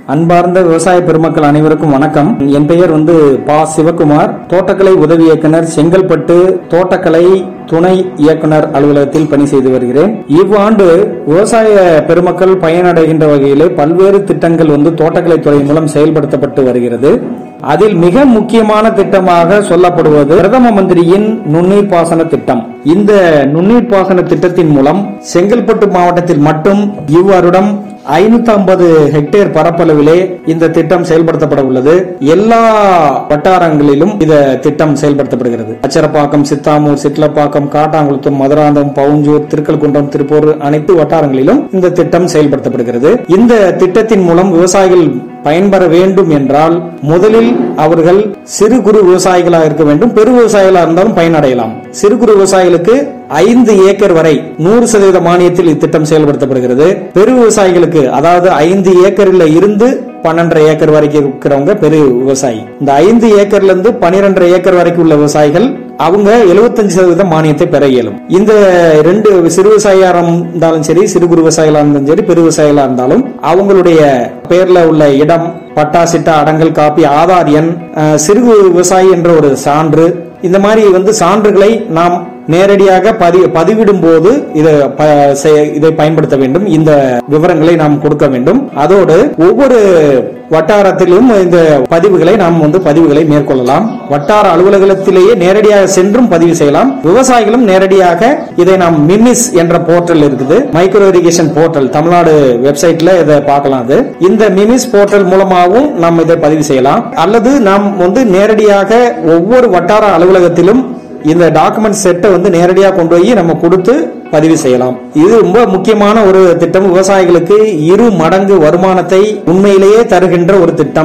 அன்பார்ந்த விவசாய பெருமக்கள் அனைவருக்கும் வணக்கம். என் பெயர் பா சிவகுமார். தோட்டக்கலை உதவி இயக்குனர், செங்கல்பட்டு தோட்டக்கலை துணை இயக்குனர் அலுவலகத்தில் பணி செய்து வருகிறேன். இவ்வாண்டு விவசாய பெருமக்கள் பயனடைகின்ற வகையிலே பல்வேறு திட்டங்கள் தோட்டக்கலை துறை மூலம் செயல்படுத்தப்பட்டு வருகிறது. அதில் மிக முக்கியமான திட்டமாக சொல்லப்படுவது பிரதம மந்திரியின் நுண்ணீர் பாசன திட்டம். இந்த நுண்ணீர் பாசன திட்டத்தின் மூலம் செங்கல்பட்டு மாவட்டத்தில் மட்டும் இவ்வருடம் 550 ஹெக்டேர் பரப்பளவிலே இந்த திட்டம் செயல்படுத்தப்பட உள்ளது. எல்லா வட்டாரங்களிலும் இந்த திட்டம் செயல்படுத்தப்படுகிறது. அச்சரப்பாக்கம், சித்தாமூர், சிட்லப்பாக்கம், காட்டாங்குளத்தூர், மதுராந்தகம், பவுஞ்சூர், திருக்கல்குன்றம், திருப்பூர் அனைத்து வட்டாரங்களிலும் இந்த திட்டம் செயல்படுத்தப்படுகிறது. இந்த திட்டத்தின் மூலம் விவசாயிகள் பயன்பெற வேண்டும் என்றால் முதலில் அவர்கள் சிறு குறு விவசாயிகளாக இருக்க வேண்டும். பெரு விவசாயிகளாக இருந்தாலும் பயனடையலாம். சிறு குறு விவசாயிகளுக்கு 5 ஏக்கர் வரை 100% மானியத்தில் இத்திட்டம் செயல்படுத்தப்படுகிறது. பெரு விவசாயிகளுக்கு, அதாவது 5 ஏக்கர்ல இருந்து 12.5 ஏக்கர் வரைக்கும் இருக்கிறவங்க பெரு விவசாயி. இந்த 5 ஏக்கர்ல இருந்து 12.5 ஏக்கர் வரைக்கும் உள்ள விவசாயிகள் அவங்க 75% மானியத்தை பெற இயலும். இந்த 2 சிறு விவசாயியா இருந்தாலும் சரி, சிறு குறு விவசாயிகளா இருந்தாலும் சரி, பெரு விவசாயிகளா இருந்தாலும் அவங்களுடைய பெயர்ல உள்ள இடம், பட்டா, சிட்டா, அடங்கல் காப்பி, ஆதார் எண், சிறு விவசாயி என்ற ஒரு சான்று, இந்த மாதிரி சான்றுகளை நாம் நேரடியாக பதிவிடும் போது இதை பயன்படுத்த வேண்டும். இந்த விவரங்களை நாம் கொடுக்க வேண்டும். அதோடு ஒவ்வொரு வட்டாரத்திலும் இந்த பதிவுகளை நாம் பதிவுகளை மேற்கொள்ளலாம். வட்டார அலுவலகத்திலேயே நேரடியாக சென்றும் பதிவு செய்யலாம். விவசாயிகளும் நேரடியாக இதை நாம் மிமிஸ் என்ற போர்ட்டல் இருக்குது, மைக்ரோ இரிகேஷன் போர்ட்டல், தமிழ்நாடு வெப்சைட்ல இதை பார்க்கலாம். இந்த மிமிஸ் போர்ட்டல் மூலமாகவும் நாம் இதை பதிவு செய்யலாம். அல்லது நாம் நேரடியாக ஒவ்வொரு வட்டார அலுவலகத்திலும் இந்த டாக்குமெண்ட் செட்டை நேரடியாக கொண்டு போய் நம்ம கொடுத்து பதிவு செய்யலாம். இது ரொம்ப முக்கியமான ஒரு திட்டம். விவசாயிகளுக்கு 2 மடங்கு வருமானத்தை உண்மையிலேயே தருகின்ற ஒரு திட்டம்.